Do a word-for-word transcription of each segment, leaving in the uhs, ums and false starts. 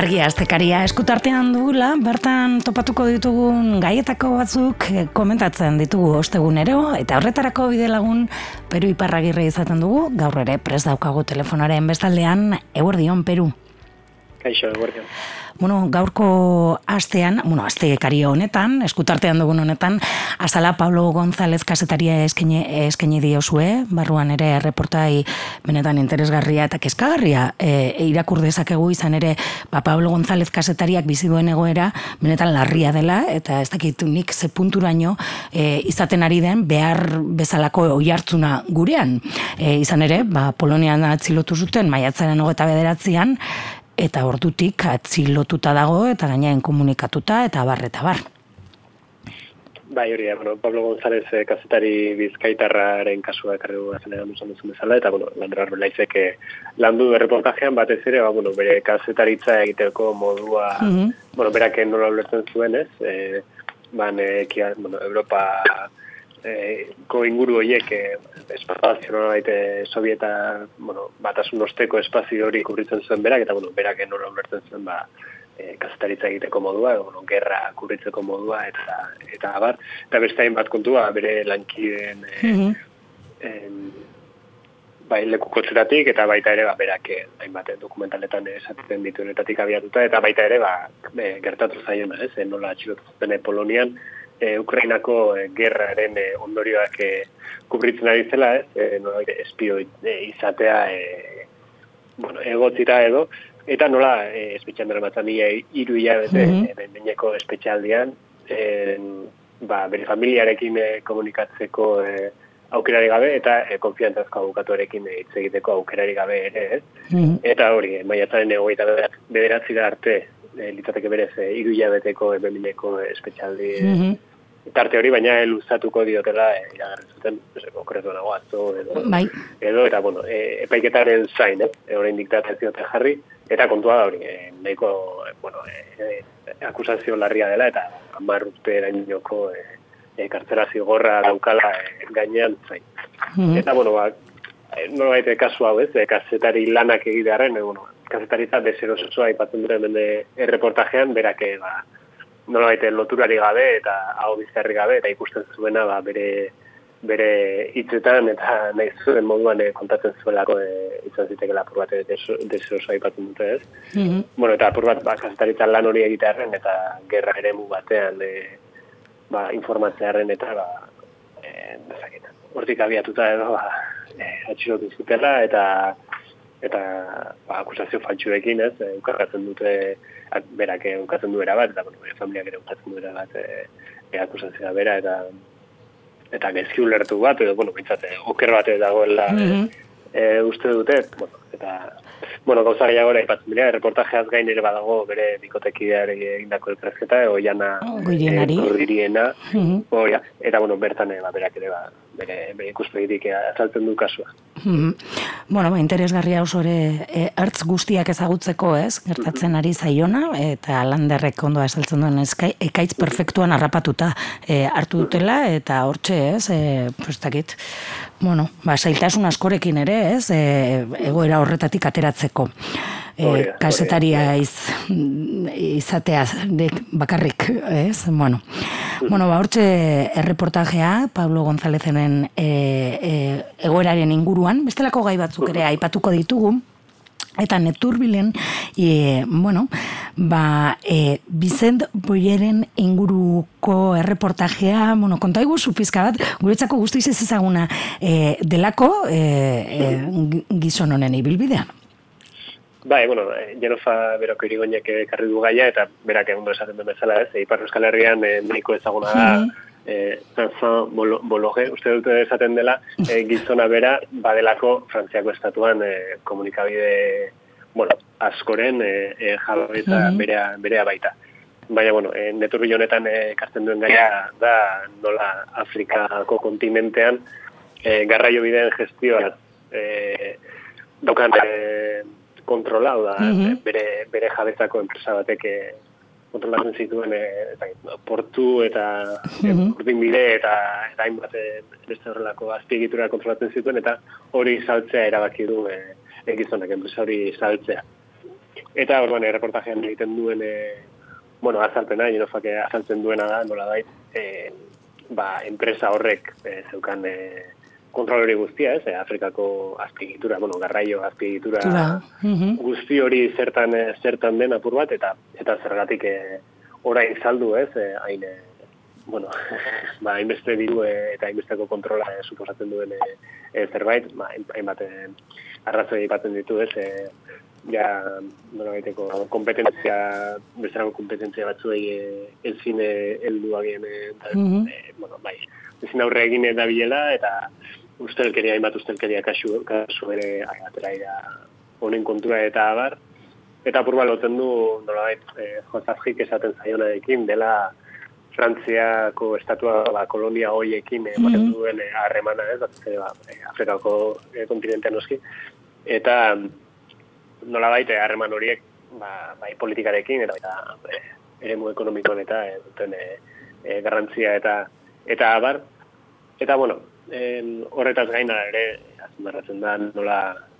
Argia astekaria eskutartean dugula, bertan topatuko ditugun gaietako batzuk komentatzen ditugu ostegunero, eta horretarako bide lagun Peru Iparragirre izaten dugu, gaur ere prest daukagu telefonaren bestaldean. Eguerdion, Peru. Kaixo, eguerdion. Bueno, gaurko astean, bueno, astekari honetan, eskutartean dugun honetan, azala Pablo González kasetaria eskaini, eskaini diozue, barruan ere reportai benetan interesgarria eta kezkagarria e, irakur dezakegu izan ere, ba, Pablo González kasetariak bizi duen egoera benetan larria dela, eta ez dakit nik ze punturaino e, izaten ari den behar bezalako oihartzuna gurean. E, izan ere, ba, Polonian atzilotu zuten maiatzaren hogeita bederatzian, eta ordutik atzilotuta dago eta gainean komunikatuta eta bar eta bar. Bai, hori da, bueno, Pablo González eh, kazetari bizkaitarraren kasua ekarri dugu gazenean duzan duzun bezala, eta, bueno, Landra Arbelaizek eh, landu reportajean batez ere, ba, bueno, bere kazetaritza egiteko modua, mm-hmm. bueno, berak nola ulertzen zuen, ez, eh, ban, eh, kia, bueno, Europa eh, ko inguru horiek eh, espazio nolabait sovieta, bueno, batasun osteko espazio hori kubritzen zuen berak, eta, bueno, berak nola ulertzen zuen, ba, e, kazetaritza egiteko modua, bueno, gerra kubritzeko modua, eta, eta abar, eta beste hainbat kontua, bere lankideen e, mm-hmm. en, bai, lekukotzetatik, eta baita ere, ba, berak hainbat dokumentaletan esaten dituenetatik abiatuta, eta baita ere, ba, e, gertatu zaiona, ez, e, nola atxilotu zuten Polonian, E, Ukrainako e, gerraren e, ondorioak e, kubritzen ari zela, ez, e, nola espio e, izatea e, bueno, egotzita edo, eta nola e, espetxean dara matzamia iru hilabete mm-hmm. e, beneko espetxealdian, e, ba, bere familiarekin e, komunikatzeko e, aukerari gabe, eta e, konfiantzazko abokatuarekin hitz e, egiteko aukerari gabe ere, ez? Mm-hmm. Eta hori, e, maiatzaren egoita bederatzi da arte, E, litzateke berez, e, iru hilabeteko ebemineko espetxaldi mm-hmm. tarte hori, baina luzatuko diotela e, iragarri zuten, konkretu nago atzo edo, bai. edo eta bueno, e, epaiketaren zain, eh? e, orain diktatzen ziote jarri, eta kontua da hori, e, nahiko e, bueno, e, e, akusazio larria dela, eta hamar urte erainoko e, e, kartzela zigorra daukala e, gainean zain. Mm-hmm. Eta, bueno, ba, nola baite kasu hau ez, e, kazetari lanak egitearen, e, bueno, kazetaritza deserosoa aipatzen dure hemen erreportajean, berak ba, nola baite loturari gabe eta hau bizarri gabe, eta ikusten zuena ba, bere, bere hitzetan eta nahi zuen moduan e, kontatzen zuelako e, izan zitekela apur bat deserosoa aipatzen dute ez. Mm-hmm. Bueno, eta apur bat ba, kazetaritza lan hori egitearen eta gerra eremu batean e, ba, informatzearen eta ba, e, dezaketan. Hortik abiatuta edo ba, e, atxilotu zutela eta eta ba, akusazio faltsuekin, ez, e, ukargatzen dute, at, berak ukatzen duera bat, eta bueno, familiak ere ukatzen duera bat, e, e, akusazioa bera, eta eta gezki ulertu bat, edo, bueno, bintzate, oker bat dagoela mm-hmm. e, uste dute, bueno, eta, bueno, gauza gehiagora ipatzen dira, reportajeaz gain ere badago bere bikotekideari egindako elkarrezketa, oiana Gordiriena, mm-hmm. oia, eta, bueno, bertan, ba, berak ere, ba, bere, bere ikuspegitik azaltzen du kasua. Mm-hmm. Bueno, ba, interesgarria oso ere e, hartz guztiak ezagutzeko, ez? Gertatzen ari zaiona, eta Landerrek ondo azaltzen duen eskai, ekaitz perfektuan harrapatuta e, hartu dutela, eta hortxe, ez? E, postakit, bueno, ba, zailtasun askorekin ere, ez? E, egoera horretatik ateratzeko. E, kasetaria iz, izatea bakarrik, ez? Bueno, bueno ba, hortxe erreportajea, Pablo Gonzálezenen e, e, egoeraren inguruan, bestelako gai batzuk ere aipatuko ditugu, eta Neturbilen, e, bueno, ba, e, Vicent Boyeren inguruko erreportajea, bueno, konta iguzu pizka bat, guretzako guztiz ez ezaguna e, delako e, e, gizon honen ibilbidea. Bai, bueno, Jenofa beroko irigoinek ekarri du gaia, eta berak ondo esaten den bezala, ez, Ipar Euskal Herrian e, nahiko ezaguna da, eh, Vincent Bolloré, uste dute esaten dela, eh, gizona bera, badelako Frantziako estatuan eh, komunikabide, bueno, askoren eh, eh, jabetza berea, berea baita. Baina, bueno, eh, Neturri honetan ekartzen eh, duen gaia da nola Afrikako kontinentean eh, garraio bideen gestioa eh, daukan eh, kontrolau da, mm-hmm. bere, bere jabetzako enpresa batek eh, kontrolatzen zituen eh, eta, portu eta mm-hmm. urdinbide eta eta hainbat beste horrelako azpiegitura kontrolatzen zituen, eta hori saltzea erabaki du eh, gizonak enpresa hori saltzea. Eta orduan erreportajean egiten duen e, bueno, azalpena, Jenofak azaltzen duena da, nola bait, e, ba, enpresa horrek e, zeukan e, kontrolori guztia, ez, e, Afrikako azpiegitura, bueno, garraio azpiegitura uh-huh. guzti hori zertan e, zertan den apur bat, eta eta zergatik e, orain saldu, ez, e, hain, e, bueno, ba, hainbeste diru e, eta hainbesteko kontrola e, suposatzen duen e, e, zerbait, ba, hainbat e, arrazoi aipatzen ditu, ez, e, ja, nola baiteko, kompetentzia, bezalako kompetentzia batzuei e, ezin heldu agien, e, mm-hmm. e, bueno, bai, ezin aurre egin da bilela, eta ustelkeria, hainbat ustelkeria kasu, kasu ere atera ira honen kontura eta abar, eta apurba lotzen du, nola bait, e, Josafjik esaten zaionarekin, dela Frantziako estatua, ba, kolonia hoiekin ematen mm-hmm. duen harremana, ez, bat, ba, Afrikako e, kontinentean noski, eta nola baita harreman horiek ba, bai politikarekin eta baita e, eremu ekonomikoan eta e, duten e, e, garrantzia eta eta abar. Eta bueno, en, horretaz gaina ere azpimarratzen da nola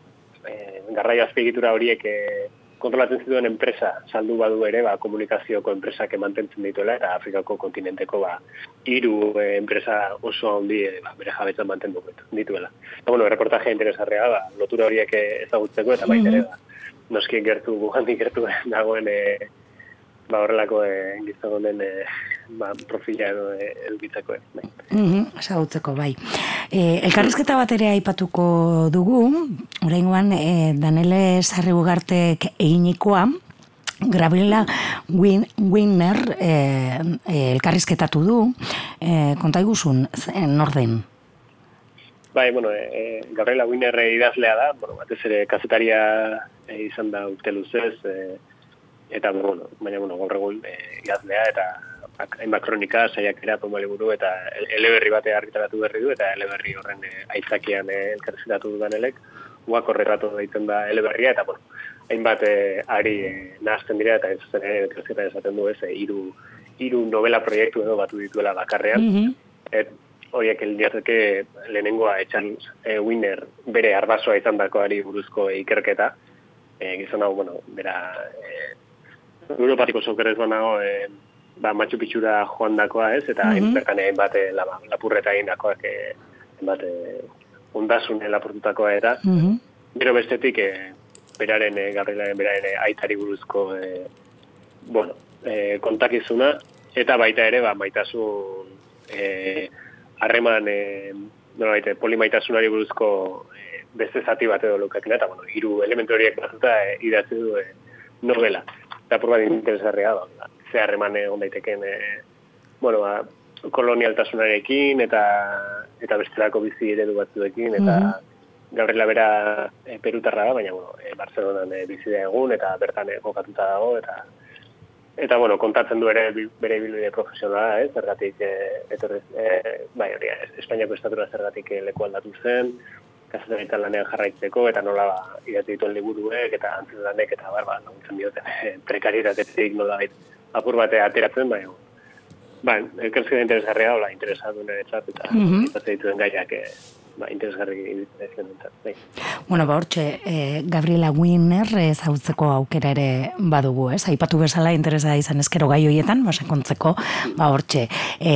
e, garraio azpiegitura horiek e, kontrolatzen zituen enpresa saldu badu ere ba, komunikazioko enpresak mantentzen dituela eta Afrikako kontinenteko ba, hiru e, enpresa oso handi e, ba, bere jabetzan mantendu dituela. Eta bueno, reportajea interesgarria ba, lotura horiek ezagutzeko eta baita ere ba, noski gertu, gugandik gertu dagoen e, ba horrelako e, gizonen e, ba, profila edo e, edukitzeko. E, bai. Mm-hmm, ezagutzeko, bai. E, elkarrizketa bat ere aipatuko dugu, oraingoan e, Danele Sarri-Ugartek eginikoa, Gabriela Win, Winner e, e, elkarrizketatu du, e, konta iguzun, nor den? Bai, bueno, e, Gabriela Winner idazlea da, bueno, batez ere kazetaria e, izan da urte luzez, e, eta, bueno, baina, bueno, gaur egun e, idazlea, eta hainbat kronika, saiakera, pomale buru, eta eleberri bate argitaratu berri du, eta eleberri horren e, aitzakian e, elkarrizketatu dudanelek, guak horretatu daiten da eleberria, eta, bueno, hainbat e, ari e, nahazten dira, eta ez zen ere elkarrizketa esaten du ez, e, hiru, hiru novela proiektu edo batu dituela bakarrean, mm-hmm. et, horiek eldiazeke lehenengoa etxan e, Winner bere arbasoa izan dakoari buruzko ikerketa. E, gizon hau, bueno, bera e, Europatiko sokerrez banago e, ba, Machu Picchura joan dakoa ez, eta mm-hmm. bertan egin bat e, la, lapurreta egin dakoak e, bat e, ondasune lapurtutakoa eta mm-hmm. gero bestetik e, beraren, e, Gabrielaren beraren e, aitari buruzko e, bueno, e, kontakizuna, eta baita ere ba, maitasun e, harreman e, nolabait, polimaitasunari buruzko e, beste zati bat edo lukakina, eta bueno, hiru elementu horiek batuta e, idatzi du e, novela. Eta por bat interesgarria da, ze harreman egon daiteken e, bueno, ba, kolonialtasunarekin eta eta bestelako bizi eredu batzuekin, eta mm-hmm. Gabriela bera e, perutarra da, baina bueno, e, Barcelonan e, bizi da egun, eta bertan e, kokatuta dago, eta Eta, bueno, kontatzen du ere bere ibilbide profesionala, eh? Zergatik, eh, etorrez, eh, bai, hori, Espainiako estatura zergatik eh, leku aldatu zen, kazetaritan lanean jarraitzeko, eta nola ba, idatzi dituen liburuek, eta antzen lanek, eta bar, ba, laguntzen dioten, eh, prekaritatetik nola bait, apur batea ateratzen, bai, ba, elkarrizketa interesgarria, hola, interesatu nire txat, eta mm-hmm. itatze dituen gaiak, eh, ba, interesgarri iruditzen entzat. Bai. Bueno, ba, hortxe, eh, Gabriela Winner ezagutzeko aukera ere badugu, ez? Aipatu bezala interesa izan ezkero gai hoietan, ba, sakontzeko, ba, hortxe,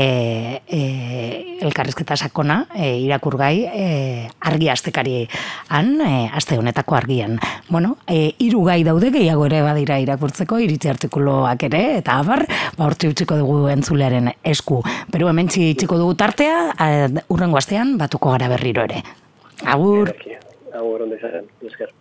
eh, eh, elkarrizketa sakona, eh, irakurgai, eh, argi astekari han, eh, aste honetako argian. Bueno, eh, hiru gai daude gehiago ere badira irakurtzeko, iritzi artikuluak ere, eta abar, ba, hortxe utziko dugu entzulearen esku. Pero hemen txiko dugu tartea, eh, urrengo astean batuko gara berriro ere. Agur. Agur, onde izan, esker.